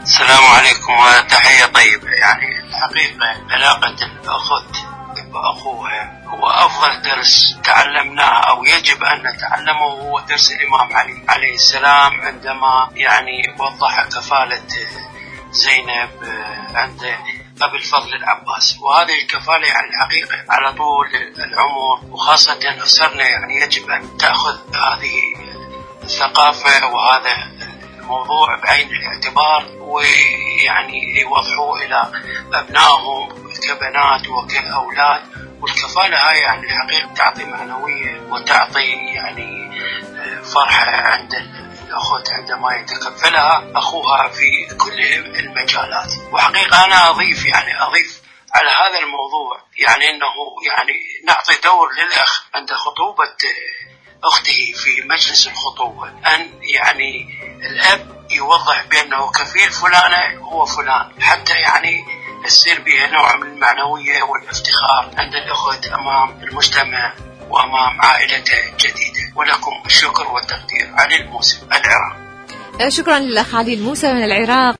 السلام عليكم وتحية طيبة. يعني الحقيقة علاقة الأخت بأخوها هو أفضل درس تعلمناه أو يجب أن نتعلمه، هو درس الإمام علي عليه السلام عندما يعني وضح كفالة زينب عند أبي الفضل العباس. وهذه الكفالة يعني الحقيقة على طول العمر، وخاصة أسرنا يعني يجب أن تأخذ هذه الثقافة وهذا الموضوع بعين الاعتبار، ويعني يوضحوا إلى أبنائهم كبنات وكأولاد. والكفالة هاي يعني الحقيقة تعطي معنوية وتعطي يعني فرحة عند الأخت عندما يتكفلها أخوها في كل المجالات. وحقيقة أنا أضيف على هذا الموضوع يعني أنه يعني نعطي دور للأخ عند خطوبة أخته في مجلس الخطوبة، أن يعني الأب يوضح بأنه كفيل فلانة هو فلان، حتى يعني يصير بها نوع من المعنوية والافتخار عند الأخت أمام المجتمع وأمام عائلته الجديدة. ولكم الشكر والتقدير. علي الموسى، العراق. شكرا للأخ علي الموسى من العراق.